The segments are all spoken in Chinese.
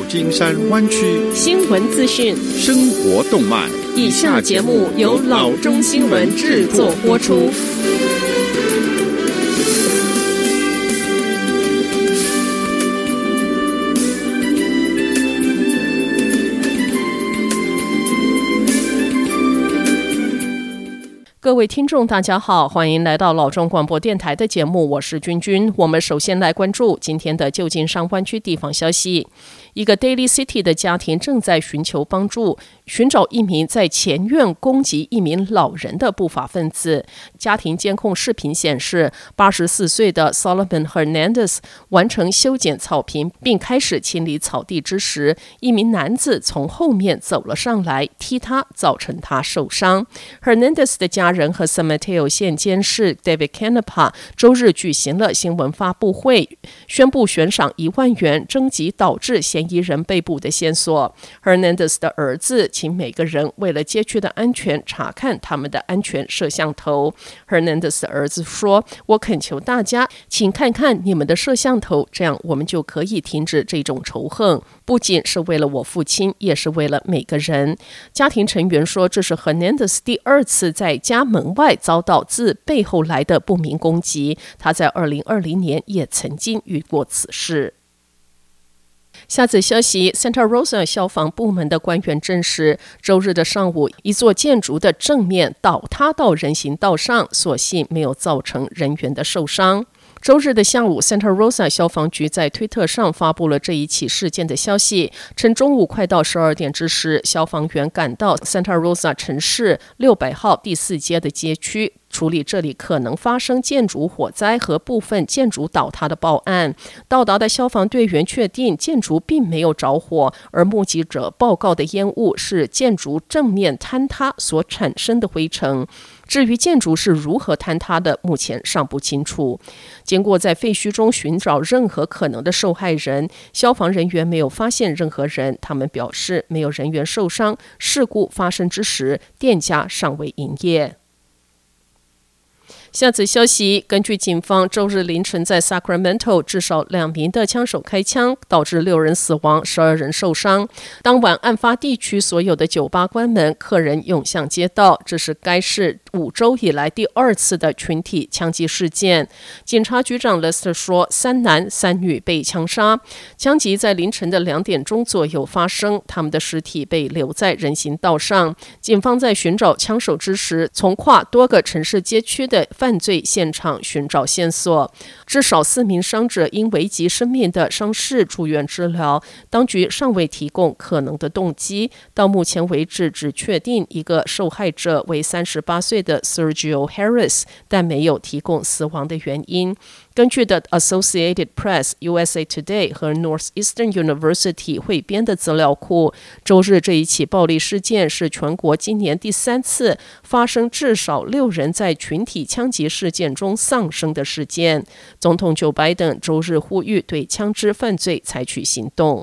金山湾区新闻资讯、 生活动脉。 以下节目由老中新闻制作播出。各位听众大家好，欢迎来到老中广播电台的节目，我是君君。我们首先来关注今天的旧金山湾区地方消息。一个 Daly City 的家庭正在寻求帮助，寻找一名在前院攻击一名老人的不法分子。家庭监控视频显示，84岁的 Solomon Hernandez 完成修剪草坪并开始清理草地之时，一名男子从后面走了上来，踢他，造成他受伤。Hernandez 的家人和 San Mateo 县监事 David Canepa 周日举行了新闻发布会，宣布悬赏1万元征集导致嫌疑人被捕的线索。Hernandez 的儿子请每个人为了街区的安全查看他们的安全摄像头。Hernandez 的儿子说：“我恳求大家，请看看你们的摄像头，这样我们就可以停止这种仇恨，不仅是为了我父亲，也是为了每个人。”家庭成员说，这是 Hernandez 第2次在家门外遭到自背后来的不明攻击，他在2020年也曾经遇过此事。下则消息 Santa Rosa 消防部门的官员证实，周日的上午，一座建筑的正面倒塌到人行道上，所幸没有造成人员的受伤。周日的下午 Santa Rosa 消防局在推特上发布了这一起事件的消息，称中午快到12点之时，消防员赶到 Santa Rosa 城市600号第4街的街区，处理这里可能发生建筑火灾和部分建筑倒塌的报案。到达的消防队员确定建筑并没有着火，而目击者报告的烟雾是建筑正面坍塌所产生的灰尘。至于建筑是如何坍塌的，目前尚不清楚。经过在废墟中寻找任何可能的受害人，消防人员没有发现任何人。他们表示没有人员受伤，事故发生之时，店家尚未营业。下则消息，根据警方周日凌晨在 Sacramento 至少2名的枪手开枪，导致6人死亡，12人受伤。当晚案发地区所有的酒吧关门，客人涌向街道，这是该市5周以来第2次的群体枪击事件。警察局长 Lester 说，3男3女被枪杀。枪击在凌晨的2点钟左右发生，他们的尸体被留在人行道上。警方在寻找枪手之时，从跨多个城市街区的犯罪现场寻找线索。至少4名伤者因危及生命的伤势住院治疗，当局尚未提供可能的动机。到目前为止，只确定一个受害者为38岁的 Sergio Harris， 但没有提供死亡的原因。根据的 Associated Press、USA Today 和 Northeastern University 汇编的资料库，周日这一起暴力事件是全国今年第3次发生至少6人在群体枪击事件中丧生的事件。总统Joe Biden周日呼吁对枪支犯罪采取行动。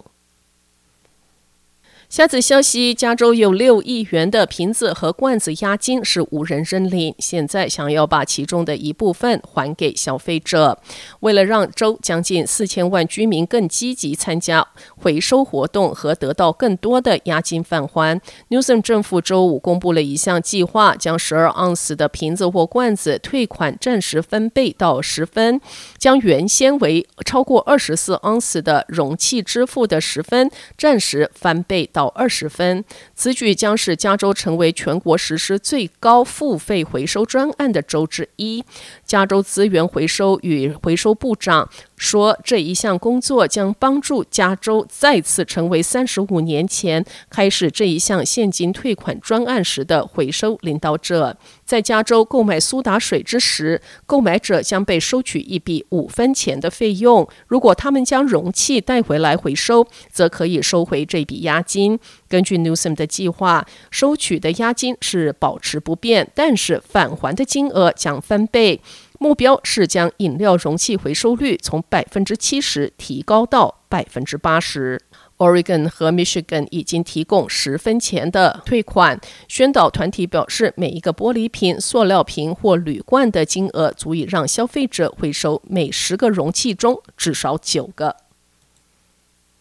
下则消息，加州有6亿元的瓶子和罐子押金是无人认领，现在想要把其中的一部分还给消费者。为了让州将近4000万居民更积极参加回收活动和得到更多的押金返还， Newsom 政府周五公布了一项计划，将12盎司的瓶子或罐子退款暂时分倍到10分，将原先为超过24盎司的容器支付的10分暂时翻倍到20分。此举将使加州成为全国实施最高付费回收专案的州之一。加州资源回收与回收部长说，这一项工作将帮助加州再次成为35年前开始这一项现金退款专案时的回收领导者。在加州购买苏打水之时，购买者将被收取一笔5分钱的费用，如果他们将容器带回来回收，则可以收回这笔押金。根据 Newsom 的计划，收取的押金是保持不变，但是返还的金额将翻倍。目标是将饮料容器回收率从 70% 提高到 80%。Oregon 和 Michigan 已经提供10分钱的退款。宣导团体表示，每一个玻璃瓶、塑料瓶或铝罐的金额足以让消费者回收每10个容器中至少9个。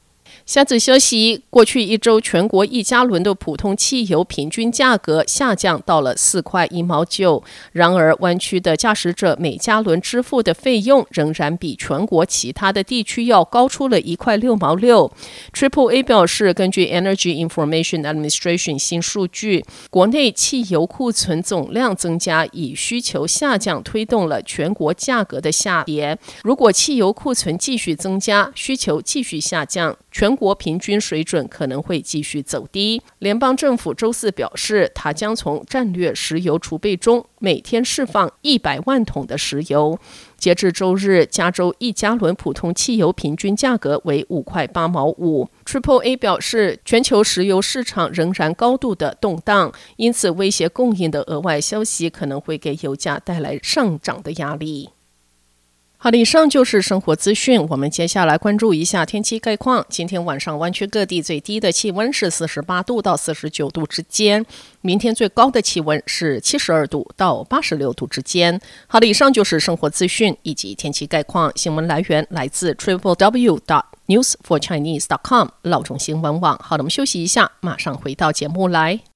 下则消息，过去一周全国1加仑的普通汽油平均价格下降到了4块1毛9，然而湾区的驾驶者每加仑支付的费用仍然比全国其他的地区要高出了1块6毛6。AAA 表示，根据 Energy Information Administration 新数据，国内汽油库存总量增加，以需求下降推动了全国价格的下跌。如果汽油库存继续增加，需求继续下降，全国平均水准可能会继续走低。联邦政府周四表示，它将从战略石油储备中每天释放100万桶的石油。截至周日，加州1加仑普通汽油平均价格为5块8毛5。AAA 表示，全球石油市场仍然高度的动荡，因此威胁供应的额外消息可能会给油价带来上涨的压力。好的，以上就是生活资讯。我们接下来关注一下天气概况。今天晚上湾区各地最低的气温是48度到49度之间，明天最高的气温是72度到86度之间。好的，以上就是生活资讯以及天气概况。新闻来源来自 www.newsforchinese.com 老中新闻网。好的，我们休息一下，马上回到节目来。